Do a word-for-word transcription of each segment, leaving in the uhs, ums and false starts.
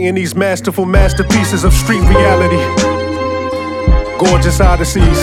Writing these masterful masterpieces of street reality. Gorgeous odysseys.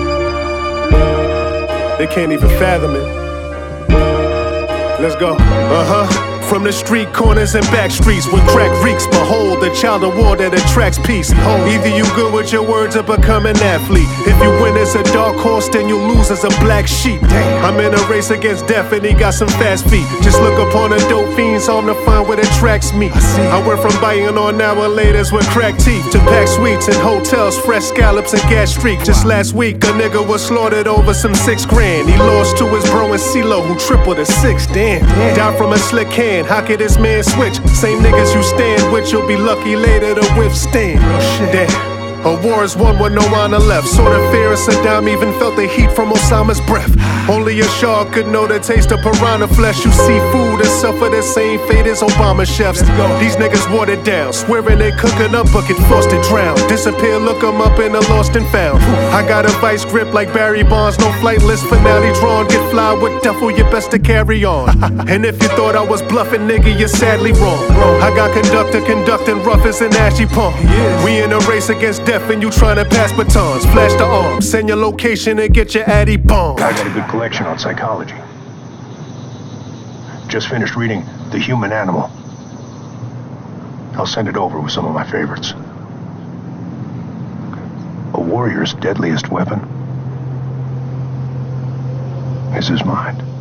They can't even fathom it. Let's go. Uh-huh. From the street corners and back streets where crack reeks, behold the child of war that attracts peace. Either you good with your words or become an athlete. If you win as a dark horse, then you lose as a black sheep. I'm in a race against death and he got some fast feet. Just look upon a dope fiend's home to find where the tracks meet. I went from biting on hour laters with cracked teeth to packed sweets and hotels, fresh scallops and gas streak. Just last week a nigga was slaughtered over some six grand. He lost to his bro and CeeLo who tripled a six. Damn, died from a slick hand. How could this man switch? Same niggas you stand with, you'll be lucky later to withstand. Damn. A war is won with no honor left. Saw the fear of Saddam, even felt the heat from Osama's breath. Only a shark could know the taste of piranha flesh. You see food and suffer the same fate as Obama chefs. These niggas watered down, swearing they cooking up but get forced to drown. Disappear, look them up in the lost and found. I got a vice grip like Barry Bonds, no flight list finale drawn. Get fly with duffel, you best to carry on. And if you thought I was bluffing, nigga, you're sadly wrong. I got conductor conducting rough as an ashy palm. We in a race against death and you tryna pass batons. Flash the arms, send your location and get your addy bombed. I got a good collection on psychology. Just finished reading The Human Animal. I'll send it over with some of my favorites. A warrior's deadliest weapon is his mind.